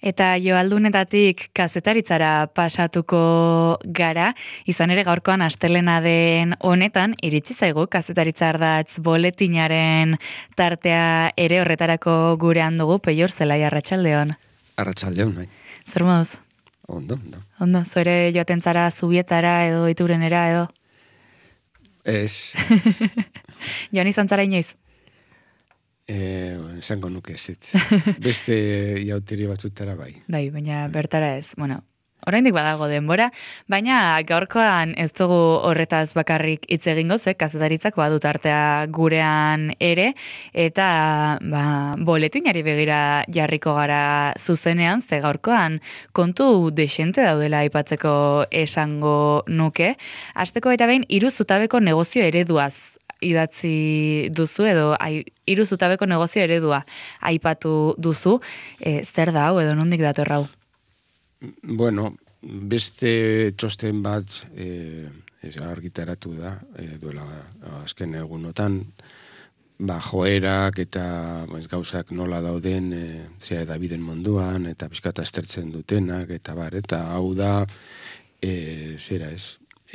Eta joaldunetatik kazetaritzara pasatuko gara, izan ere gaurkoan astelena den honetan, iritsi zaigu kazetaritza ardatz boletinaren tartea ere horretarako gurean dugu, Peior Zelai, arratsaldeon. Arratsaldeon, bai. Zer moduz? Ondo. Ondo, zure joaten zara Zubietara edo Iturenera edo? Ez. Joan izan zara inoiz? Esango nuke ez. Beste jauteri batzutara bai. Bai, baina bertara ez. Bueno, oraindik badago denbora, baina gaurkoan ez dugu horretaz bakarrik hitz egingo, ze kazetaritzak badut artea gurean ere, eta boletinari begira jarriko gara zuzenean, ze gaurkoan kontu dexente daudela aipatzeko esango nuke. Hasteko eta behin 3 zutabeko negozio ereduaz idatzi duzu edo 3 zutabeko negozio eredua aipatu duzu. Zer da hau edo nondik dator hau? Bueno, beste txosten bat argitaratu da, duela azken egunotan, joerak eta gauzak nola dauden zea Daviden munduan, eta pixkat aztertzen dutenak, eta hau da, zera ez,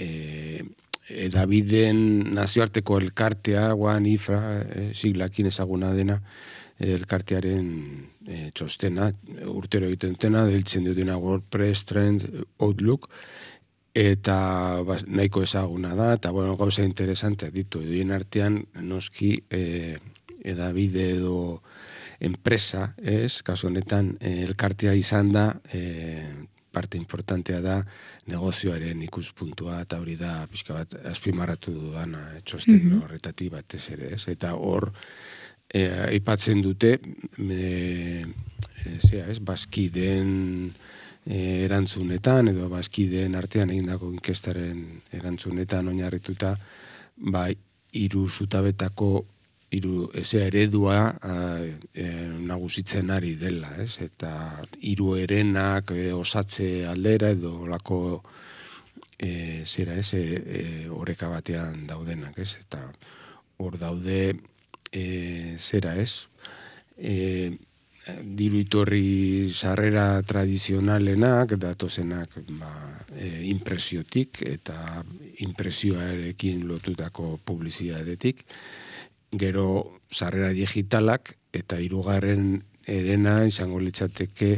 Daviden nazioarteko elkartea, IFRA, siglakin ezaguna dena, elkartearen txostena, urtero egiten dutena, deitzen dutena WordPress, Trend, Outlook, eta nahiko ezaguna da, eta gauza interesanteak ditu, duen artean noski Davide edo enpresa, kasu honetan elkartea izan da, parte importantea da negozioaren ikuspuntua, eta hori da pixka bat azpimarratu dudana txosten horretatik batez ere, eta hor aipatzen dute bazkideen erantzunetan edo bazkideen artean egindako inkestaren erantzunetan oinarrituta 3 zutabetako eredua nagusitzen ari dela, eta 3 herenak osatze aldera edo lako oreka batean daudenak, eta hor daude diru iturri sarrera tradizionalenak, datozenak impresiotik eta impresioarekin lotutako publizitatetik, gero sarrera digitalak eta 3. herena izango litzateke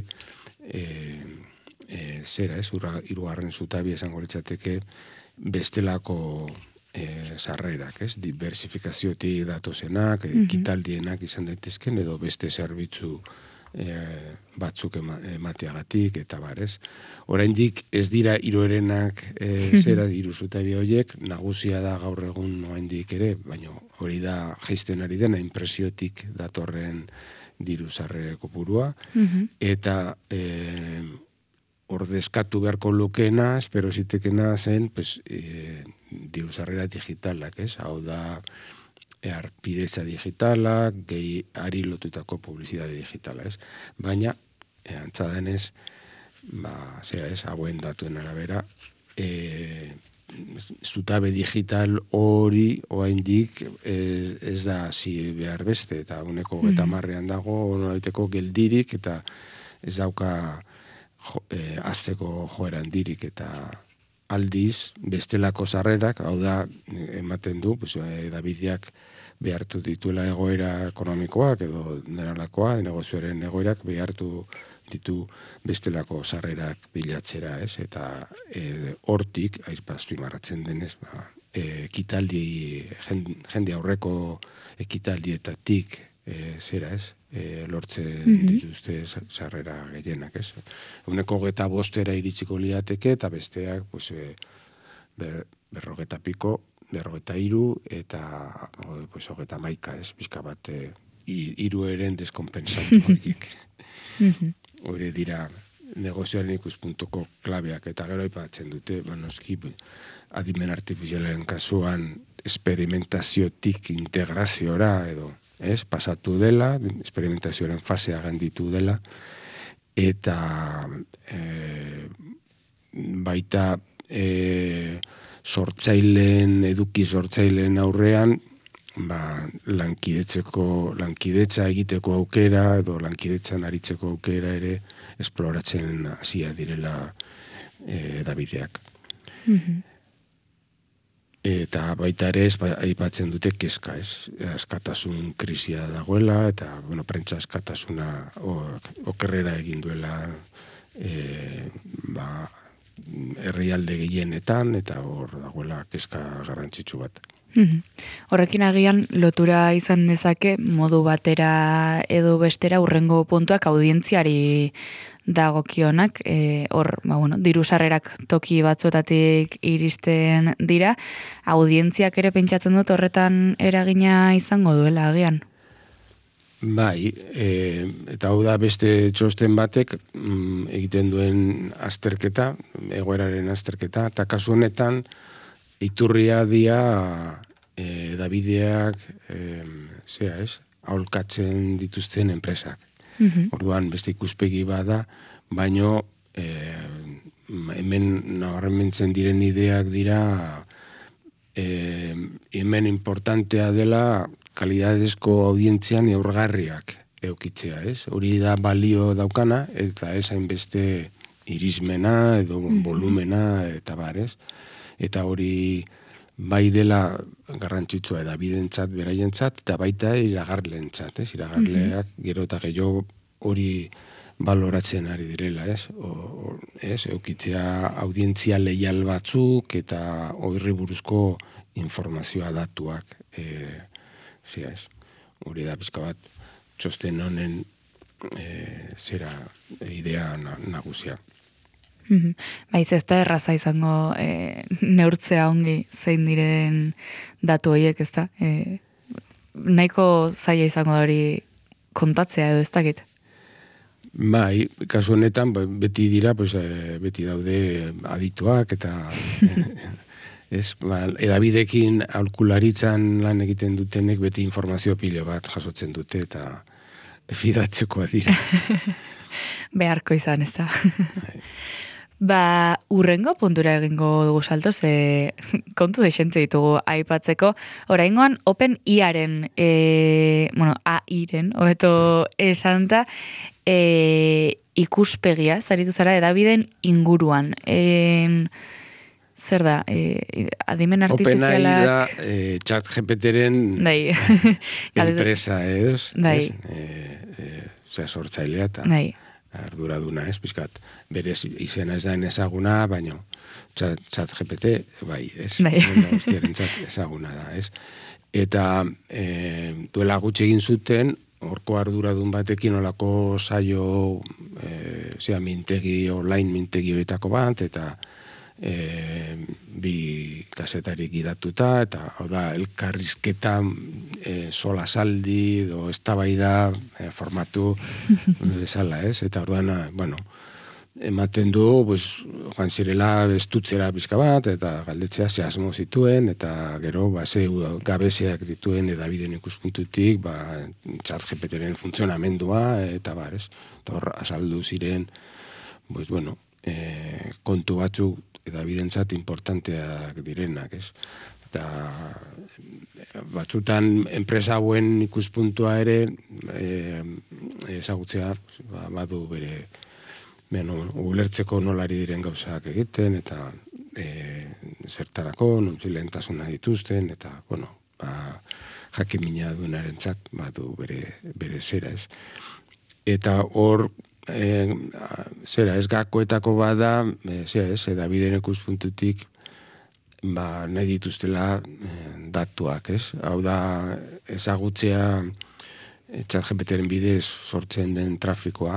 3. zutabia izango litzateke bestelako sarrerak, diversifikaziotik datozenak, ekitaldienak izan daitezken, edo beste zerbitzu batzuk emateagatik, eta barez. Oraindik ez dira 3 herenak 3 zutabi horiek, nagusia da gaur egun oraindik ere, baina hori da jaisten ari dena impresiotik datorren diru sarrera kopurua, eta ordezkatu beharko lukeena, espero zitekena zen, diru sarrera digitalak, hau da arpidetza digitalak, gehi ari lotutako publizitate digitala, baina, antza denez, hauen datuen arabera, zutabe digital hori oraindik ez da hasi behar beste, eta uneko 30ean dago, nolaiteko geldirik, eta ez dauka azteko joeran dirik, eta aldiz, bestelako sarrerak, hau da, ematen du, Davidiak behartu dituela egoera ekonomikoak, edo neralakoa, negozioaren egoerak behartu ditu bestelako sarrerak bilatzera, eta hortik, azpimarratzen denez, ekitaldi, jende aurreko ekitaldietatik, lortzen dituzte sarrera gehienak, Uneko 25 iritsiko liateke, eta besteak 40 piko, 43 eta 31, pixka bat 3 heren deskonpensatu horiek. Hore dira negozioaren ikuspuntuko klabeak, eta gero aipatzen dute, noski, adimen artifizialen kasuan experimentaziotik integraziora, edo pasatu dela, experimentazioaren fasea ganditu dela, eta baita eduki sortzaileen aurrean lankidetza egiteko aukera edo lankidetzan aritzeko aukera ere esploratzen hasia direla edabideak. Eta baita ere aipatzen dute kezka, askatasun krisia dagoela, eta, prentsa askatasuna okerrera egin duela herrialde gehienetan, eta hor dagoela kezka garrantzitsu bat. Horrekin agian lotura izan dezake modu batera edo bestera hurrengo puntuak audientziari dagokionak, diru sarrerak toki batzuetatik iristen dira, audientziak ere pentsatzen dut horretan eragina izango duela agian. Bai, eta hau da beste txosten batek egiten duen azterketa, egoeraren azterketa, eta kasu honetan iturria dia edabideak aholkatzen dituzten enpresak. Orduan beste ikuspegi bada, baino hemen nabarmentzen diren ideak dira hemen importantea dela kalidadezko audientzian neurgarriak eukitzea, Hori da balio daukana, eta ez hainbeste irismena edo volumena eta bar, Eta hori bai dela garrantzitsua edabidentzat, beraientzat, eta baita iragarlentzat, Iragarleak gero eta gehiago hori baloratzen ari direla, Eukitzea audientzia leial batzuk eta horri buruzko informazioa datuak, Hori da pizka bat txosten honen idea nagusia. Baiz ez da erraza izango neurtzea ongi zein diren datu horiek, ez da? Nahiko zaila izango da hori kontatzea edo ez dakit? Bai, kasu honetan beti dira, beti daude adituak eta edabidekin aholkularitzan lan egiten dutenek beti informazio pilo bat jasotzen dute eta fidatzekoa dira. Beharko izan, ez da? Urrengo puntura egingo dugu salto, ze kontu desente ditugu aipatzeko. Oraingoan OpenAIaren, AI-ren, hobeto esanta, ikuspegia, zaritu zara, edabideen inguruan. Zer da, adimen artifizialak... OpenAI da ChatGPT-ren enpresa, sortzailea eta arduraduna, pizkat, bere izena ez da ezaguna, baina ChatGPT, guztiaren ezaguna da, Eta duela gutxi egin zuten, horko arduradun batekin olako saio, online mintegi horietako bat, eta bi kasetarik gidatuta, eta hau da, elkarrizketa sola saldi, edo eztabaida formatu bezala, Eta orduan, ematen du, joan zirela estutzera pizka bat, eta galdetzea ze asmo zituen, eta gero, ze gabeziak dituen edabideen ikuspuntutik, ChatGPT-ren funtzionamendua, eta bar, Eta hor, azaldu ziren, kontu batzuk edabidentzat importanteak direnak, Eta batzutan enpresa hauen ikuspuntua ere ezagutzea badu bere ulertzeko nolari diren gauzak egiten, eta zertarako, leentasuna dituzten, eta, jakimina duenarentzat badu bere zera, Eta hor, gakoetako bada, edabideen ikuspuntutik, nahi dituztela datuak, Hau da, ezagutzea ChatGPT-ren bidez sortzen den trafikoa,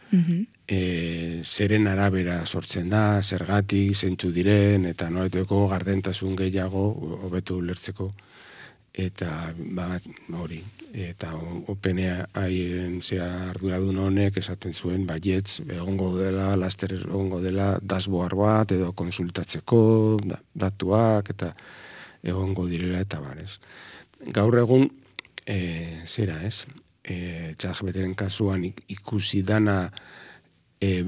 zeren arabera sortzen da, zergatik, zeintzu diren, eta noreteko gardentasun gehiago, hobetu ulertzeko, eta hori, eta OpenAIren arduradun honek esaten zuen, baietz, egongo dela, laster egongo dela, dashboard bat, edo konsultatzeko, datuak, eta egongo direla, eta barez. Gaur egun, ChatGPT-ren kasuan ikusi dana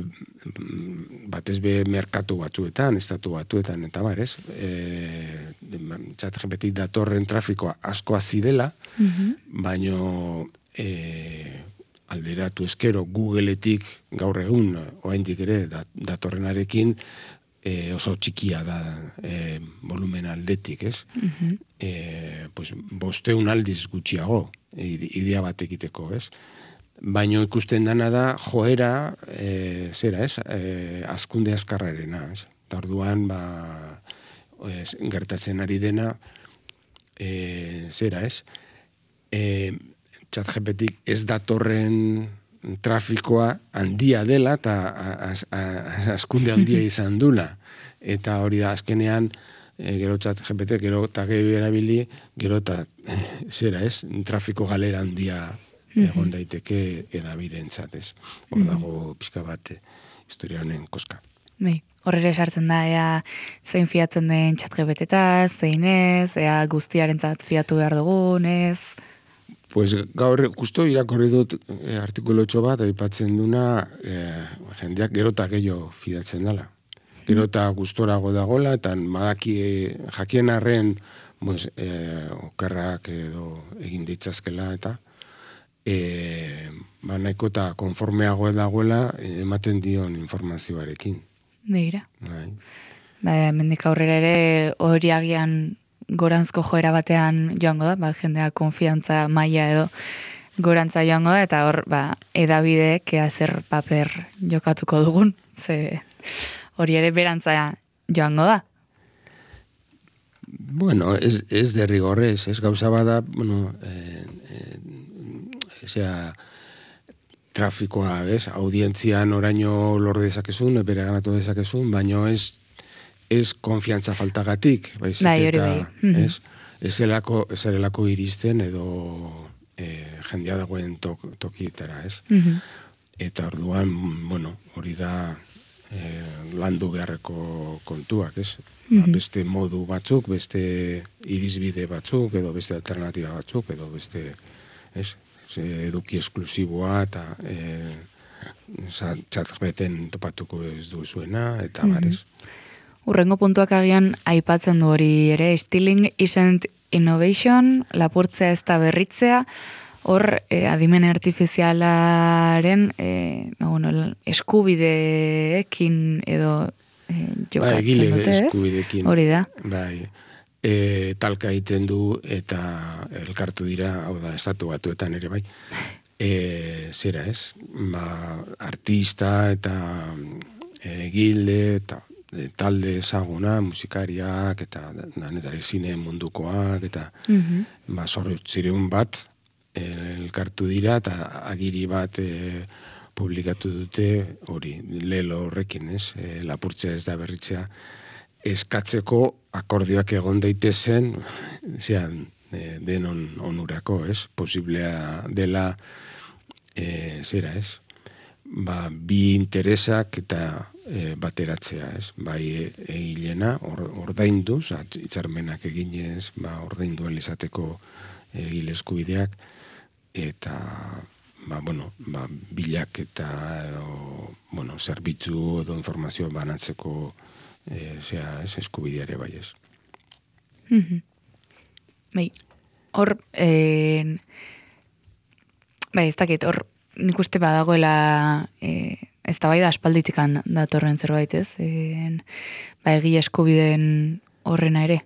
batez be merkatu batzuetan, estatu batuetan, eta barez, ChatGPT datorren trafikoa askoa zidela, baino alderatu eskero Googleetik gaur egun, oraindik ere datorrenarekin, oso txikia da volumen aldetik, ez? Pues, 500 aldiz gutxiago, idea bat egiteko, ez? Baino ikusten dana da, joera, hazkunde azkarrarena, ez? Eta orduan, gertatzen ari dena, ChatGPT ez datorren trafikoa handia dela eta hazkunde handia izan dula. Eta hori da, azkenean, gero ChatGPT, gero eta gehi erabili, gero eta, trafiko galera handia egon daiteke edabidentzat, ez. Hor dago pixka bat historia honen koska. Horrere esartzen da, ea zein fiatzen den ChatGPT-taz, zein ez, ea guztiarentzat fiatu behar dugun, ez? Pues gaur justo irakorri dut artikulotxo bat, aipatzen duna, jendeak gero eta gehiago fidatzen dela. Gero eta gustorago dagoela, eta madaki jakien arren okerrak edo egin ditzazkela, eta nahiko eta konformeago dagoela ematen dion informazioarekin. Begira. Mendik aurrera ere hori agian gorantzko joera batean joango da, jendea konfiantza maila edo gorantza joango da, eta hor, edabideek zer paper jokatuko dugun, ze hori ere berantza joango da. Bueno, ez derrigorrez, ez gauza bada, trafikoa, audientzian oraino lor dezakezun, bere ganatu dezakezun, baino ez konfiantza faltagatik, baizik eta ez erelako iristen edo jendea dagoen tokietara, ez? Eta orduan, hori da landu beharreko kontuak, ez? Beste modu batzuk, beste irizbide batzuk, edo beste alternatiba batzuk, edo beste, ez? Eduki esklusiboa eta ChatGPT-en topatuko ez duzuena, eta barez. Urrengo puntuak agian aipatzen du hori ere, stealing isn't innovation, lapurtzea ez da berritzea, hor adimen artifizialaren eskubideekin edo jokatzen dute, ez? Hori da. Talka egiten du eta elkartu dira, hau da, estatu batuetan ere bai, zera ez, artista eta egile eta talde ezaguna, musikariak eta danetari zine mundukoak eta zorrotzireun bat elkartu dira eta agiri bat publikatu dute hori, lelo horrekin, ez, lapurtzea ez da berritzea, eskatzeko akordioak egon daitezen, denon onurako, ez? Posiblea dela, zera, ez? Bi interesak eta bateratzea, ez? Bai egilena, ordainduz, hitzarmenak eginez, ordaindu izateko egile eskubideak, eta bilak eta zerbitzu edo informazio banatzeko eskubideare bai ez. Hor, ez dakit, hor nik uste badagoela ez da bai da aspalditikan datorren zerbait ez, egile eskubideen horrena ere.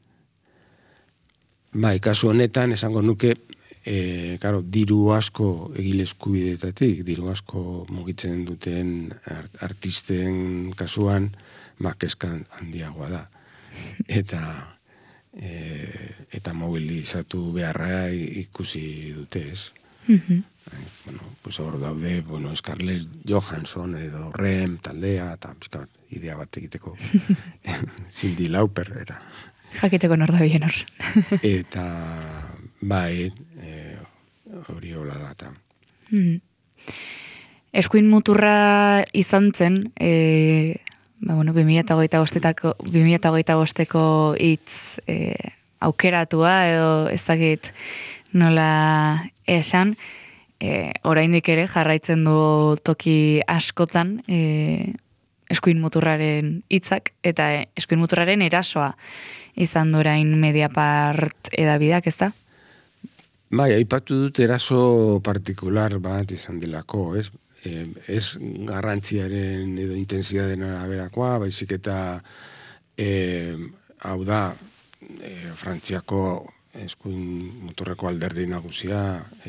Kasu honetan esango nuke diru asko egile eskubideetatik, diru asko mugitzen duten artisten kasuan, kezka handiagoa da. Eta mobilizatu beharra ikusi dute, ez? Hor daude, Scarlett Johansson edo Rem taldea, eta idea bat egiteko Cyndi Lauper, eta jakiteko nor da bien hor. Eta bai, hori hola da, eta eskuin muturra izan zen, 2025ko hitz aukeratua edo ez dakit nola esan, oraindik ere jarraitzen du toki askotan eskuin muturraren hitzak eta eskuin muturraren erasoa izan orain Mediapart edabideak, ezta? Bai, aipatu dut eraso partikular bat izan delako, ez? Ez garrantziaren edo intensidadeen araberakoa, baizik eta hau da, Frantziako eskuin muturreko alderdi nagusia,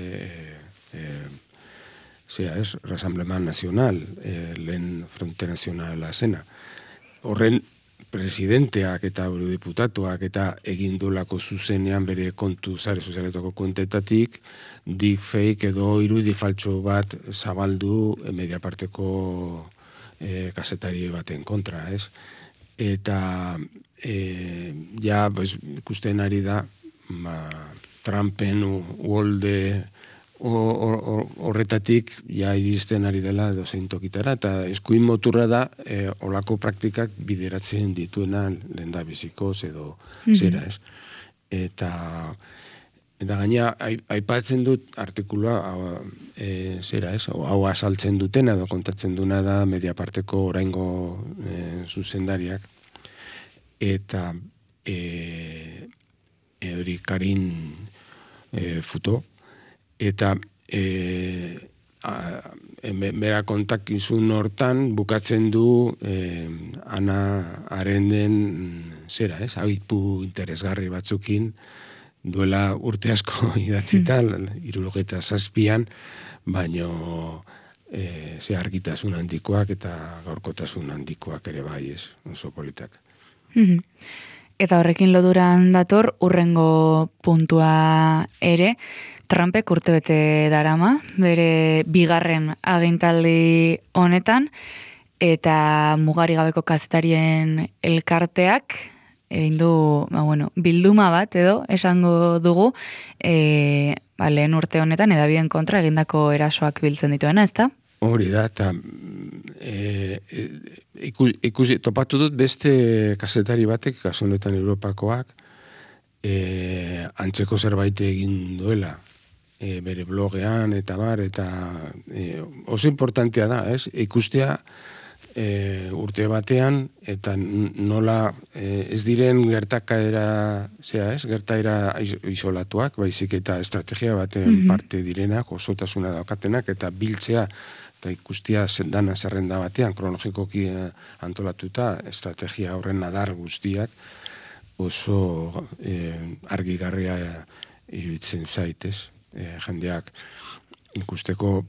Rassemblement Nacional, lehen Fronte Nacionala zena. Horren presidenteak eta eurodiputatuak eta egindulako zuzenean bere kontu sare sozialetako kontetatik deepfake edo irudi faltso bat zabaldu Mediaparteko kazetari baten kontra, ez? Eta ikusten ari da Trumpen uolde horretatik iristen ari dela edo zein tokitara, eta eskuin moturra da olako praktikak bideratzen dituena lehendabizikoz edo zera, ez? Eta gaina aipatzen dut artikulua zera, ez? Hau azaltzen dutena edo kontatzen duna da Mediaparteko oraingo zuzendariak, eta hori Karin Futo, eta bera kontakizun hortan bukatzen du Ana Arenden zera, ez? Aipu interesgarri batzukin duela urte asko idatzita, 77an, baino argitasun handikoak eta gaurkotasun handikoak ere bai, ez? Oso politak. Eta horrekin loduran dator urrengo puntua ere, Trumpek urtebete darama, bere bigarren agintaldi honetan, eta mugari gabeko kazetarien elkarteak, egin du, bilduma bat edo, esango dugu, lehen urte honetan edabideen kontra egindako erasoak biltzen dituena, ezta? Hori da, eta ikusi, topatu dut beste kazetari batek, kasu honetan Europakoak, antzeko zerbait egin duela, bere blogean eta bar, eta oso importantea da, ez? Ikustea urte batean, eta nola ez diren gertakaera isolatuak, baizik eta estrategia baten parte direnak, osotasuna daukatenak, eta biltzea, eta ikustia dana zerrenda batean, kronologikoki antolatuta, estrategia horren adar guztiak, oso argigarria iruditzen zaitez. Jendeak ikusteko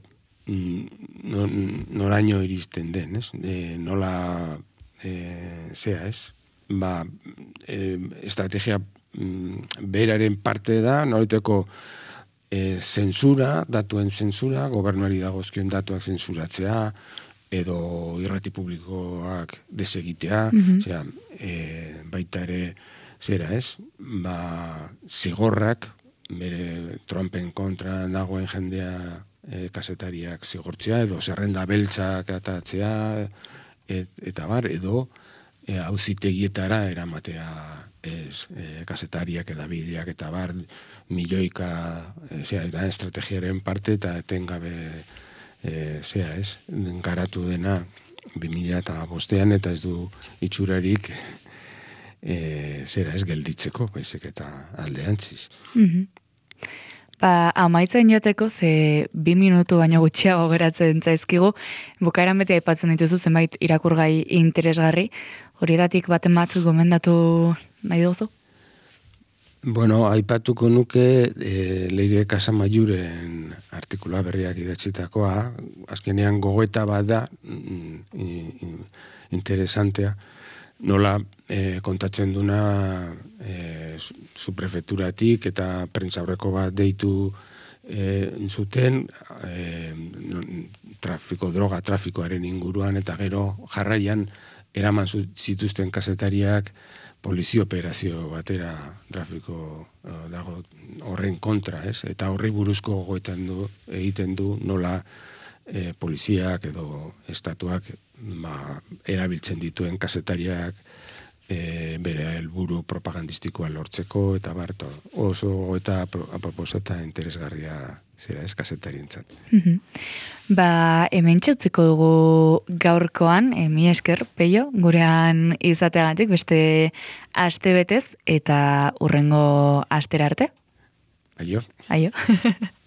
noraino iristen den, ez? Nola zea, ez? Estrategia beraren parte da, noliteko zensura, datuen zensura, gobernuari dagozkion datuak zensuratzea, edo irrati publikoak desegitea, baita ere, zera, ez? Zigorrak, bere Trumpen kontra dagoen jendea kazetariak zigortzea, edo zerrenda beltzak atatzea, eta bar, edo auzitegietara eramatea kazetariak edabideak, eta bar, milioika eta estrategiaren parte, eta etengabe garatu dena 2005an, eta ez du itxurarik ez gelditzeko, baizik eta aldeantziz. Amaitzen joteko, ze 2 minutu baino gutxiago geratzen zaizkigu, bukaeran beti aipatzen dituzu zenbait irakurgai interesgarri, horietatik baten bat gomendatu nahi duzu? Bueno, aipatuko nuke Leire Casamayuren artikula berriak idatzitakoa, azkenean gogoeta bat da, interesantea, nola kontatzen duna su prefekturatik eta prentzaurreko bat deitu zuten droga trafikoaren inguruan, eta gero jarraian eraman zituzten kazetariak polizio operazio batera trafiko dago horren kontra, ez? Eta horri buruzko egiten du nola poliziak edo estatuak erabiltzen dituen kazetariak bere helburu propagandistikoa lortzeko, eta oso eta aproposeta interesgarria zera eskazetarientzat. Ba, hemen txutziko dugu gaurkoan, mi esker, Peio, gurean izateagatik beste aste betez eta urrengo astera arte. Aio. Aio.